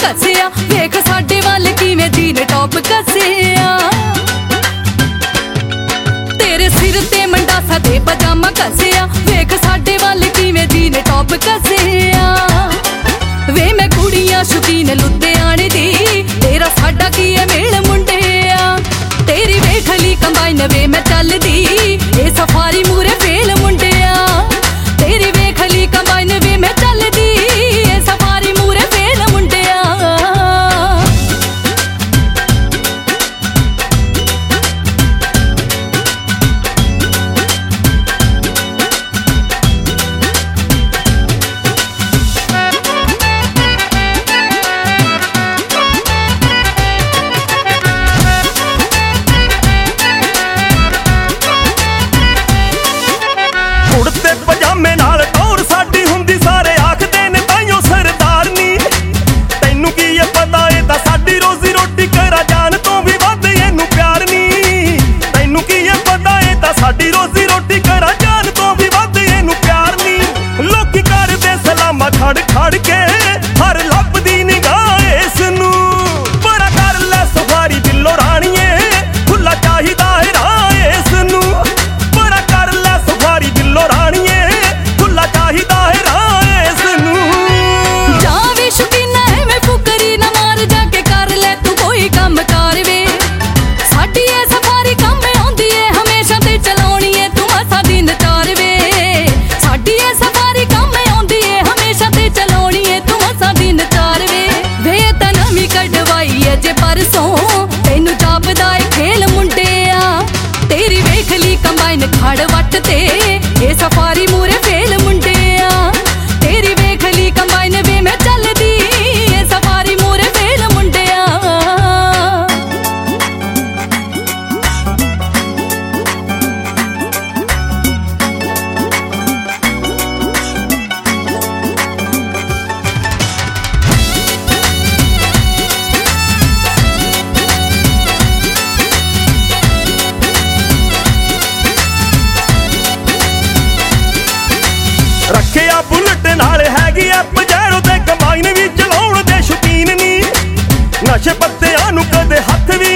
कसिया वेख साडे वाल किवें जीन टॉप कसिया तेरे सिर ते मंडासा ते पजामा कसिया वेख साडे वाल किवें जीन टॉप कसिया वे मैं कुड़ियां शौकीन लुधियाने दी तेरा साडा की है मेल मुंडिया तेरी वेखली कंबाइन वे मैं चलदी ए सफारी मूरे फेल मुंडिया तेरी वेखली कंबाइन वे मैं चलदी ए सफारी मूरे फेल मुंडिया पजामे नाल टौर साडी हुंदी सारे आखदे ने ताइयों सरदारनी तैनू की ये पता ए तां साडी रोजी रोटी करा जान तो भी वध इहनू प्यार नी तैनू की ये पता ए तां साडी रोजी रोटी करा जान तो भी वध इहनू प्यार नी लोकी करदे सलामा खड़ खड़ के हर लभदी निगाह इस नू बड़ा कर ले सफारी दिलों राणीए खुला चाहिदा है राह इस नू बड़ा कर ले सफारी दिलों राणीए तेनू जापदा है खेल मुंडिया तेरी वेखली कंबाइन खड़ वट ते ए सफारी मूरे फेल मुंडिया तेरी वेखली कंबाइन वे मैं चलदी ए सफारी मूरे फेल मुंडिया रखिया बुलेट नाल हैगी ऐ पजैरो ते कंबाइन भी चलाउण दे शौकीन नी नशे पत्तियां नू कदे हत्थ भी